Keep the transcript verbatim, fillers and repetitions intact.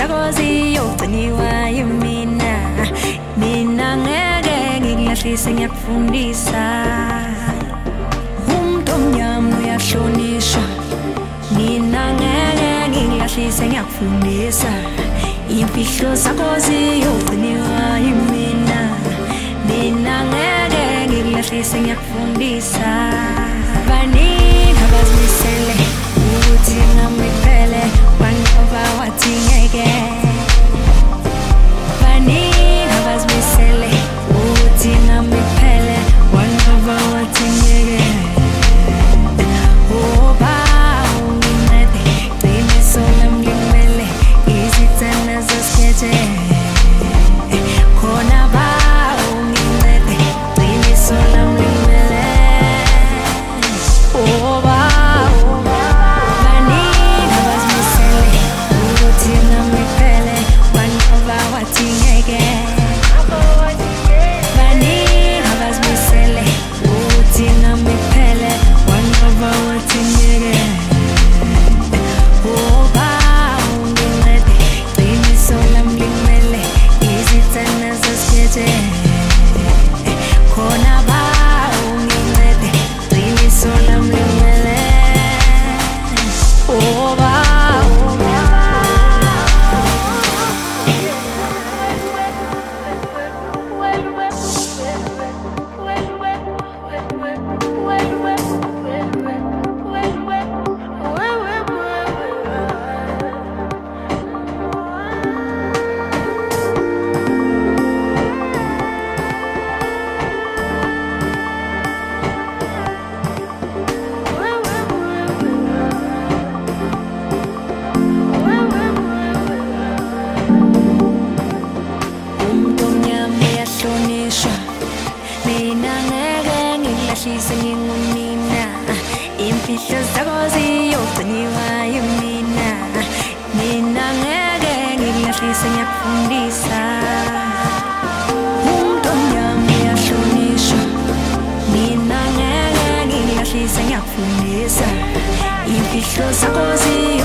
zakho ziyogciniwa yimina, mina ngeke ngikulahlise ngiyakufundisa. Umuntu omnyama uyahlonishwa, mina ngeke ngikulahlise ngiyakufundisa. Imfihlo zakho ziyogciniwa yimina, mina ngeke ngikulahlise ngiyakufundisa. Baningi abazimisele ukuthi ngami kuphele, banqoba wathi ngeke. Baningi abazimisele ukuthi ngami kuphele, banqoba wathi ngeke. Oh Baba ungincede, qiniso lami likumele, izithanda zasikhethe. Khona Baba ungincede, qiniso lami likumele. Oh Baba, baningi abazimisele ukuthi ngami kuphele, banqoba wathi ngeke. Baningi abazimisele ukuthi ngami kuphele, banqoba wathi ngeke. Oh Baba ungincede, qiniso lami likumele, izithanda zasikhethe. Khona Baba ungincede, qiniso lami likumele. Oh Baba. Umuntu omnyama uyahlonishwa, mina ngeke ngikulahlise ngingumina. Imfihlo zakho ziyogciniwa yimina, mina ngeke ngikulahlise ngiyakufundisa. Umuntu omnyama uyahlonishwa, mina ngeke ngikulahlise ngiyakufundisa. Imfihlo zakho ziyo